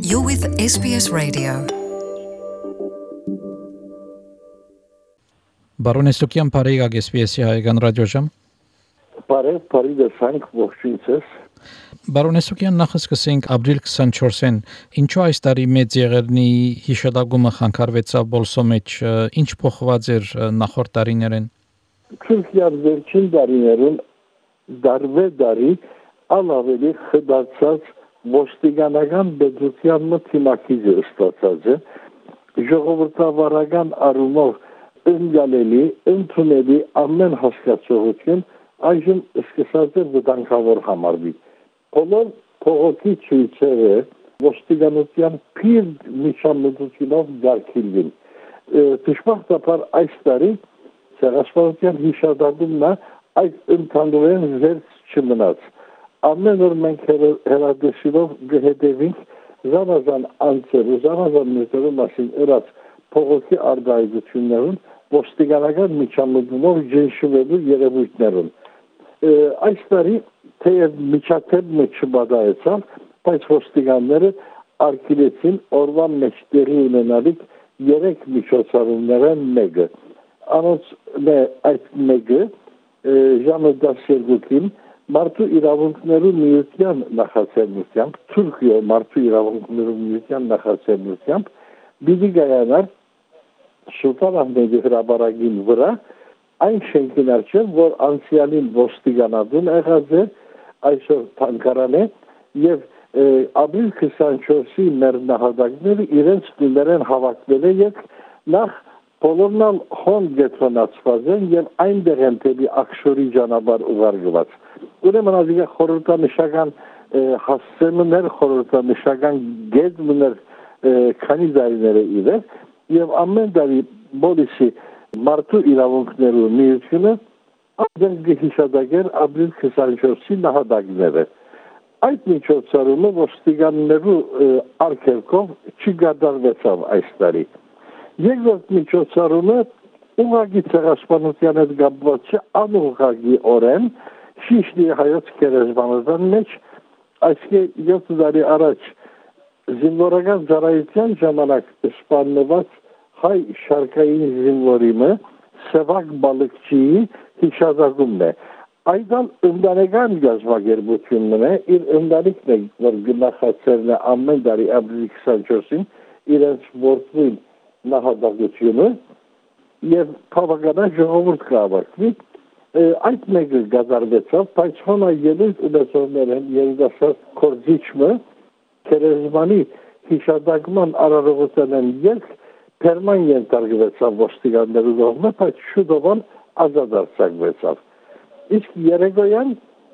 You're with SBS Radio. Բարոն Էստոկյան, բարեկարգ SBS-ի հայկական ռադիոժամ։ Բարի դեսանք ողջույնս։ Բարոն Էստոկյան, նախ սկսենք ապրիլ 24-ին։ Ինչու այս տարի մեծ եղերնի հիշատակումը խանգարվեցավ բոլսո մեջ, ինչ փոխված էր նախորդ տարիներին։ Թուրքիան վերջին տարիներուն դարվե ավելի խդացած ոստիկանական բեդրության մթիմակիզը ստացած է, ժողովրդավարական առումով ընկալելի, ընդունելի ամեն հասկացողություն այժմ սկսած է վտանգավոր համարվի։ Բոլոր փողոքի ցույցերը ոստիկանության փիլդ միջամտությունով դարձին։ Դժբախտաբար այս տարի ցեղասպանության հիշատակումն այդ ընդհանրեն զերծ չմնաց։ Ամեն օր մենք հերադեսիլով գհետևինք զանազան անձեր ու զանազան նյութերի մասին ըրած փողոքի արտահայտություններուն ոստիկանական միջամտումով ջնշվելու երևույթներուն։ Այս տարի թեև միջակայքը չբադայեցավ, բայց ոստիկանները արգելեցին օրվա մեջ տեղի ունենալիք 3 միջոցառումներն մեկը։ Անոնց այդ մեկը ժամը 12-ին Մարդու իրավունքներու միության նախաձեռնությամբ, Թուրքիո մարդու իրավունքներու միության նախաձեռնությամբ բիդի գայանար Սուլտան Ահմեդի հրապարակին վրա այն շենքին առջև, որ անցյալին ոստիկանադուն եղած է, այսօր թանգարան է, եւ ապրիլ 24-ի մեր նահատակները իրենց տներեն հավաքվել է եւ նախ բոլորնալ հոն գետրոնացված են եւ այնտեղ են դեպի աքշորի ճանապարհ ուղարկված։ Ուրեմն ազգա խորհրդանշական հասցեներ, խորհրդանշական գեդմներ քանի դարիներ իրեր եւ ամեն տարի բոլիսի մարդու իրավունքներու միությունը ադենգ հիշադակեր ապրիլ 24-ի նահատակները։ Այդ միջոցառումը ոստիկաններու արգելքով չգադարվեցավ այս տարի։ Երկրորդ միջոցառումը ուղղակի ցեղասպանության հետ կապված չէ, անուղղակի օրեն Շիշլի հայոց գերեզմանության մեջ այսինքն 7 տարի առաջ զինվորական ծառայության ժամանակ սպանված հայ շարքային զինվորիմը Սևակ Բալыкçıի հիշատակումն է։ Այդան ընտանեկան գազագերբությունն է, իր ընտանիքն է, որ գնահատcerն է ամեն տարի ապրիլի 24-ին իրենց որդին նահատակությունը եւ բավականին ժողովուրդ կհավաքվի այդ մեկը գազարվեցավ, բայց հոնա ելույթ ունեցողները երիտասարդ կորձիչը քերեզմանի հիշատակման արարողության ելք Պերման ենթարկվեցավ ոստիկաններու կողմից, բայց շուտով ազատ արձակվեցավ։ Իսկ երեկոյան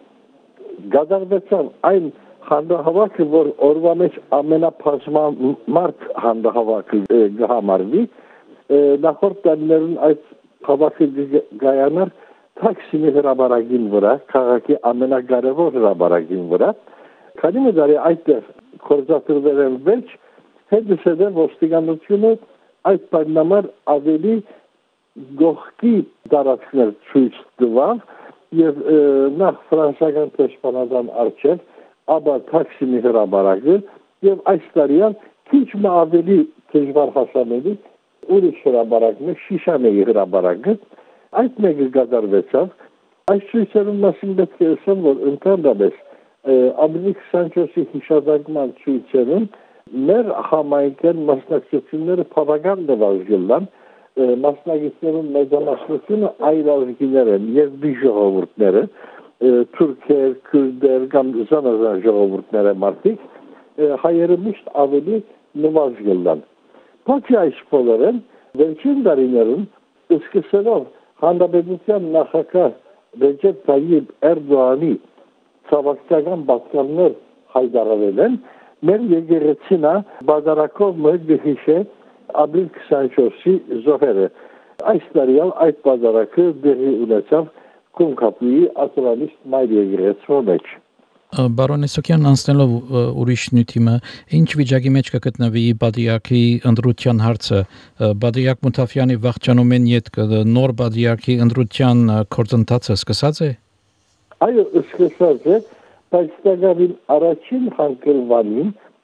գազարվեցավ այն հանդահավաքը, որ օրվա մեջ ամենափազմամարդ հանդահավաքը կհամարվի, նախորդ տարիներուն այդ հավաքը գայանար Թաքսիմի հրապարակին վրա, քաղաքի ամենակարևոր հրապարակին վրա, քանի մդարի այդտեղ կորզատրվել են վերջ, հետսեդե ոստիկանությունը այդ պայմանամար ավելի գողքի տարածքներ ցույց տվավ եւ նախ ֆրանսիական տեսփանական արչեւ ապա Թաքսիմի հրապարակը եւ այս տարիան քիչ ավելի դժվար հասանելի ուրիշ հրապարակն է Շիշանեի հրապարակը այդ մեկը գազարվեցավ այս ցույցերում մասին պետք է ասեմ որ ընդհանրապես ապրիլի 24-ի հիշատակման ցույցերում մեր համայնքն մասնակցությունները բավական նվազգելան մասնակիցներուն մեծամասնությունը այլ ազգիներ են եւ բիժողովուրդները թուրքեր, քուրդեր կամ զանազան ժողովուրդներ մարդիկ հայերը միշտ ավելի նվազգելան։ Բացի այս բոլորեն վերջին տարիներում սկսելով Հանրապետության նախագահ Ռեջեփ Թայիփ Էրդողանի ցավակցական բացկաններ հայտարարել են մեր եկեղեցին բادرակով մգհիշե ապրիլ 24-ի զոհերը այս տարի այդ բادرակը դեղի ունեցավ Կոնկապուի աթորալիստ մայր եկեղեցու մեջ Բարոն Էստոկյան, անցնելով ուրիշ նյութիմը, ինչ վիճակի մեջ կգտնվի Բադիակի ընդրության հարցը։ Բադիակ Մութաֆյանի վախճանում են յետք նոր Բադիակի ընդրության գործընթացը սկսած է։ Այո, սկսած է, բայց դակավին առաջին հանգրվանին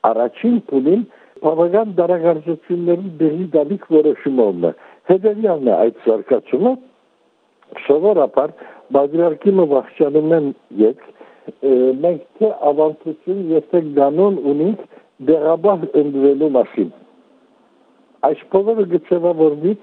առաջին փուլին բավական դարակարծությունների դեղի դալիք որոշումն է։ Հետևյալն է այդ զարգացումը սովորաբար բادرարկիմը վախճանում են եք մենք թե ավանդություն եւ թե կանոն ունենք դեղաբահ ընդվելու մասին։ Այս բոլորը գծավարվի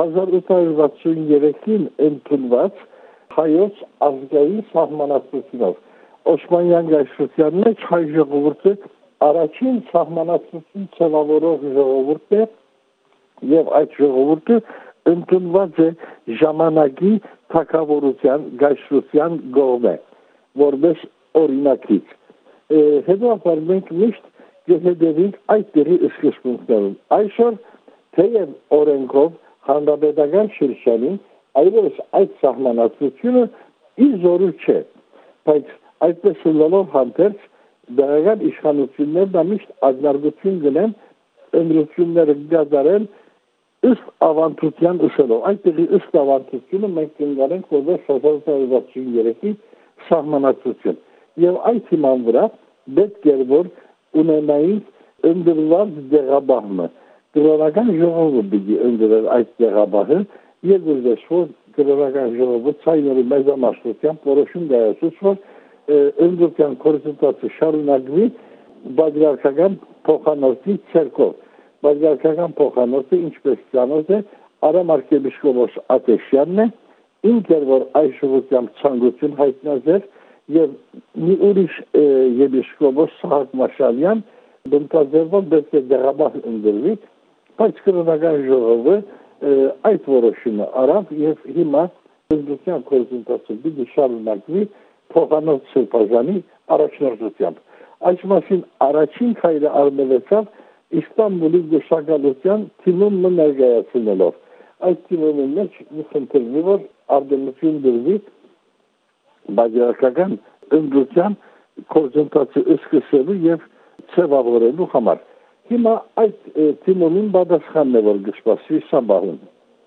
1863-ին ընդունված հայոց ազգային սահմանադրությունով Օսմանյան գայսրության մեջ հայ ժողովուրդը առաջին սահմանադրություն ցավավորող ժողովուրդն է եւ այդ ժողովուրդը ընդունված է ժամանակի թագավորության գայսրության կողմէ որպես օրինակից հետո մենք միշտ գտեինք այդ դերի սկզբունքներում այսօր թեև օրենքով հանրապետական շրջանին այլևս այդ սահմանադրությունը իզորու չէ բայց այդպես լոլով հանդերձ դերական իշխանություններն ամիշտ աջակցություն գնեն ընդրությունները գազարեն ըստ ավանդության ըսելով այդտեղի ըստ ավանդությունը մենք կնգանենք որպես 1963-ի սահմանադրություն եւ այդ հիման վրա պետք է որ ունենային ընդրված դեղաբահը գրողական ժողովուրդը պիտի ընդրել այդ դեղաբահը եւ որ գրողական ժողովուրդը ցայնորի մեծամասնությամբ որոշում կայացուց որ ընդրության կորզուտացը շարունակվի բادرարկական փոխանոցի ցերկով բادرարկական փոխանոցը ինչպես ցանոթ է Արամ arczepiskopos Ատեշյանն է ինքեր որ այս շրջությամբ ցանկություն հայտնած էր եւ մի ուրիշ եպիսկոպոս Սահակ Մաշալյան բնտազերված դեպի դեղաբահ ընդրվի բայց գրողական ժողովը այդ որոշումը արավ եւ հիմա ընդրության կորզուտացը պիտի շարունակվի փոխանոց սրբազանի առաջնորդությամբ այս մասին առաջին քայլը արմելեցավ Իստանբուլի գյուղական թիմում ներկայացնելով այդ թիմի մեջ խնդրվի որ արտոնություն դրվի բادرարկական ընդրության կորզուտացը սկսելու եւ ցավավորելու համար հիմա այդ թիմին պատասխանն է որ գսպասվի սաբահուն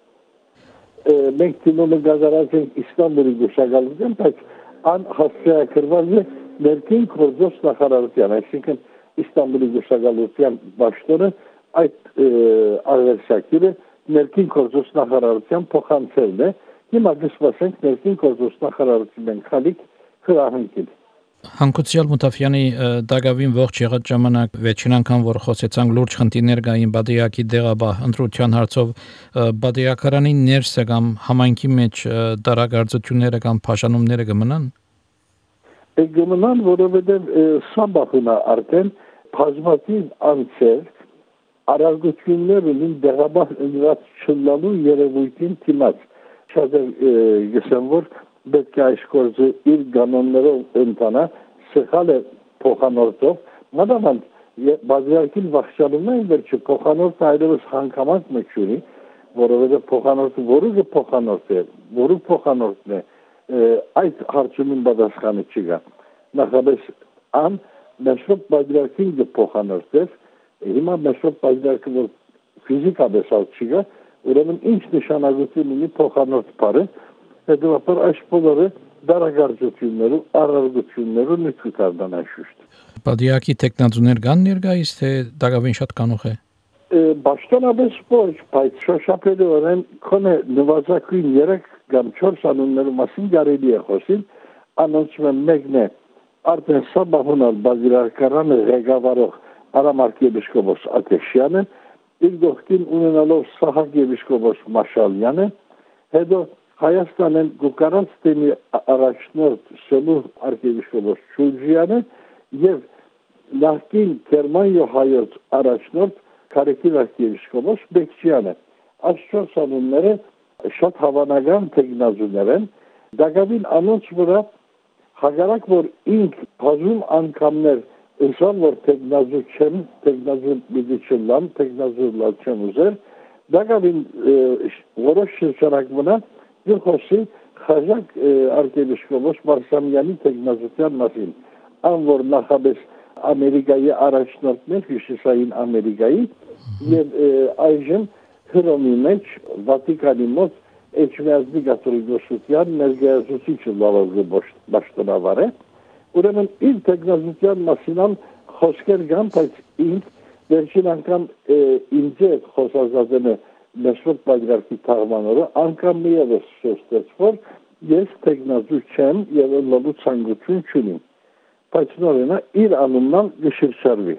մենք թիմը գազարած ենք Իստանբուլի գյուղական բայց an հասարակական ներքին կորձոս նախարարության, այսինքն Իստանբուլի գյուղական başkanı այդ արվեստագետը ներքին կորձոս նախարարության փոխանցելն է։ Հիմա դժվարենք ներքին կորձոս նախարարության քալիք հրահանգել։ Հանկուցյալ Մուտաֆյանի դագավին ողջ եղած ժամանակ վերջին անգամ որ խոսեցանք լուրջ խնդիրներ կային բادرյակի դեղաբահ ընտրության հարցով բادرյակարանի ներսը կամ համայնքի մեջ դարակարծությունները կամ փաշանումները կմնան Գումնան որովհետև սաբախունա արդեն բազմաթիվ անձեր արագություններ ունին դեղաբահ ընդրած չլալու երևույթին թիմած շատ գսեմ որ պետք է այս գործը իր կանոններով ընթանա սխալ է փոխանորդով մատանալ բادرյակին վախճանում են վերջը փոխանորդը այլևս հանգամանք մտչունի որովհետև փոխանորդը որը փոխանորդ է որը փոխանորդն է այդ հարցումին պատասխանը չկա նախապես ան մեջոտ բادرյակին փոխանորդը հիմա մեջոտ բادرյակը որ ֆիզիկապես չկա ուրեմն ինչ նշանակություն ունի փոխանորդ բառը հետո այս բոլորը դարակարծություններով առարգություններով նկատառնան այշուշտ բادرյակի տեխնազուներ կան ներկայիս թե դակավին շատ կանուխ է Պաշտոնապես ոչ, բայց շոշափելիորեն քոնե նվազագույն 3 կամ 4 անունների մասին կարելի է խոսել, անոնց մեկն է արդեն սաբահունալ բادرարկարանը ղեկավարող Արամ arczepiskopos Ատեշյանը, իր գողքին ունենալով Սահակ եպիսկոպոս Մաշալյանը, հետո Հայաստանեն գուկարանց թեմի առաջնորդ Սեմուհ arczepiskopos Շուրջյանը եւ նախկին Գերմանիա հայոց առաջնորդ Կարեկի arczepiskopos Բեկչյանը այս 4 անունները շատ հավանական տեխնազուներ են դակավին անոնց վրա հագարակ որ ինք բազում անգամներ ինքան որ տեխնազու չեմ տեխնազու միդիչլան տեխնազու լաչեմ ուզեր դակավին որոշ շրջանակմնա Գյուղոսի խաժակ arczepiskopos Մարսամյանի տեխնազության մասին ան որ նախապես Ամերիկայի առաջնորդներ հյուսիսային Ամերիկայի եւ այժմ Հռոմի մեջ Վատիկանի մոտ Էջմիածնի կաթոլիկոսության ներկայացուցիչը լավագույն պաշտոնավար է ուրեմն իր տեխնազության մասին խոսքեր կան, բայց ինձ վերջին անգամ ինձ է խոսազատենը մեջոտ պատրաստի թաղմանորը անգամ միևս շեշտեց, որ ես տեխնազու չեմ եւ լոբու ցանկություն չունիմ, բայց նորենա իր անուննալ գշիրշարվի։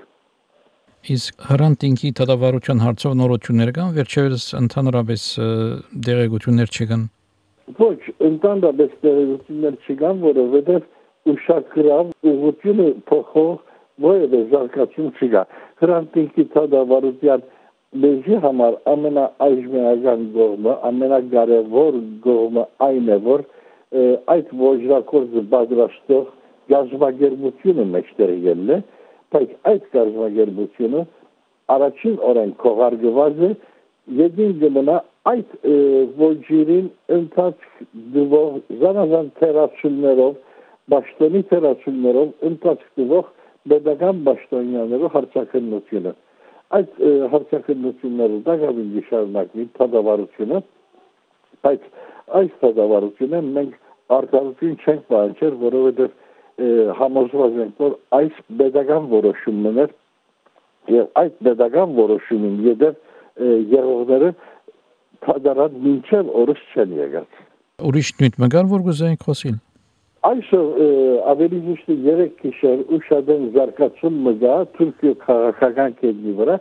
Իսկ հրանտինքի դատավարության հարցով նորություններ կան, վերջերս ընդհանրապես դեղեցություններ չկան։ Ոչ, ընդհանրապես դեղեցություններ չկան, որովհետև ուշագրավ ուղղությունը փոխող որևէ զարգացում չկա։ Հրանտինքի դատավարության մեզի համար ամենաայժմիական կողմը, ամենակարևոր կողմը այն է, որ այդ ոչրակորձը պատրաստող գազագերբությունը մեջտեղ ելն է, բայց այդ գազագերբությունը առաջին օրեն քողարկված է, յետին գմնա այդ ոչիրին ընթացք դվող զանազան թերացումներով, պաշտոնի թերացումներով ընթացք դվող պետական պաշտոնյաներով հարցաքննությունը։ Այդ հարցաքննությունները դակավին գիշարնակվի դատավարությունը, բայց այս դատավարությունը մենք արդարություն չենք պահանջել, որովհետև համոզված ենք, որ այս պետական որոշումն էր եւ այդ պետական որոշումին յետև եղողները դատարան մինչև օրս չեն եկած։ Ուրիշ նույն մգար որ գուզենք խոսիլ։ Այսօր ավելի ճիշտ 3 գիշեր ուշադեն զարգացում մգա Թուրքիա քաղաքական կետնի վրա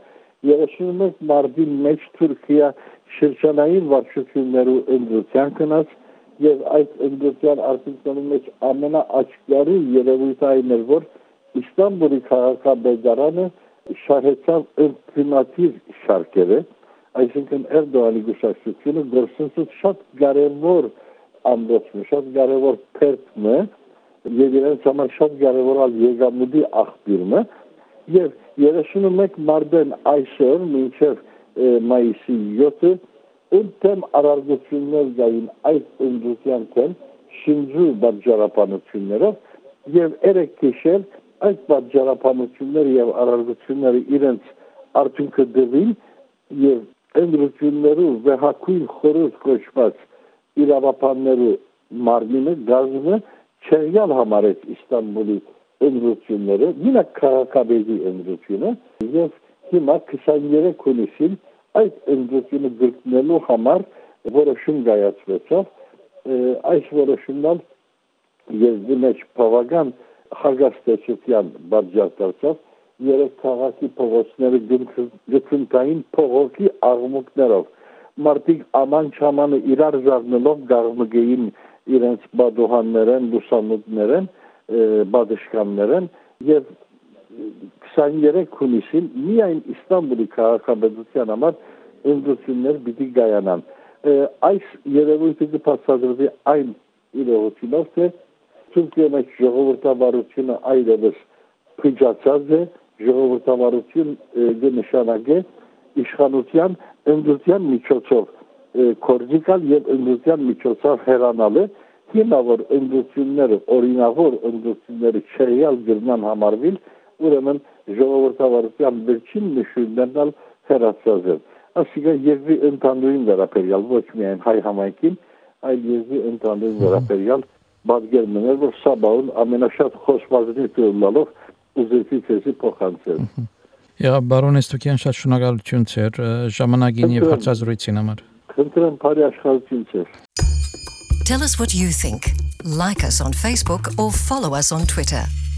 31 մարտի մեջ Թուրքիա շրջանային վարչություններու ընդդրության կնած եւ այդ ընդդրության արդյունքի մեջ ամենաաչքարի երևույթը այն էր, որ Իստանբուլի քաղաքապետարանը շահեցավ ալտերնատիվ շարքերը, այսինքն Էրդողանի գուշակցությունը գործընթաց շատ կարևոր ամբողջը, շատ կարևոր փերտն է եւ իրենց համար շատ կարևորալ եկամուտի աղբյուրը եւ 31 մարտին այսօր մինչեւ մայիսի 7-ը Ընդեմ արարգություններ գային այդ ընդդության թեմ շինջու բաժարապանություններով եւ երեք գիշեր այդ բաժարապանությունները եւ արարգությունները իրենց արդյունքը դվին եւ ընդդություններու վեհակույն խորհուրդ կոչված իրավապաններու մարմինը գազը չեղյալ համարեց Իստանբուլի ընդդությունները, մինակ քաղաքապետի ընդդությունը եւ հիմա 23 հունիսին այդ ընդդությունը գրկնելու համար որոշում կայացվեցավ այս որոշումն եզդի մեջ բավական հագաստեցության բաժակ դարձավ երեք քաղաքի փողոցները գտնային փողոքի աղմուկներով մարդիկ աման չամանը իրար զարնելով գաղմգեին իրենց բադոհաններեն, լուսամուտներեն, բադշկաններեն եւ 23 հունիսին միայն Իստանբուլի քաղաքապետության համար ընդդություններ պիտի կայանան։ Այս երևույթը կբացատրվի այն իրողությունով, թե Թուրքիայի մեջ ժողովրդավարությունը այլևս փիջացած է, ժողովրդավարություն կնշանակե իշխանության ընդդության միջոցով կորզիկալ եւ ընդդության միջոցով հեռանալը, հիմա որ ընդդությունները օրինավոր ընդդությունները չեյալ գրնան համարվել, ուրեմն ժողովրդավարության վերջին նշույլներն հեռացած են։ Այսինքն եզի ընդհանրին վերաբերյալ ոչ միայն հայ համայնքին, այլ եզի ընդհանրին վերաբերյալ բادگերն էր, որ Սաբաուն ամենաշատ խոսվածնի տուլալով ուզեցի ցեսի փոխանցել։ Բարոն Էստոկյան, շատ շնորհակալություն ձեր ժամանակին եւ հարցազրույցին համար։ Խնդրեմ բարի աշխատություն ձեր։ Tell us what you think. Like us on Facebook or follow us on Twitter.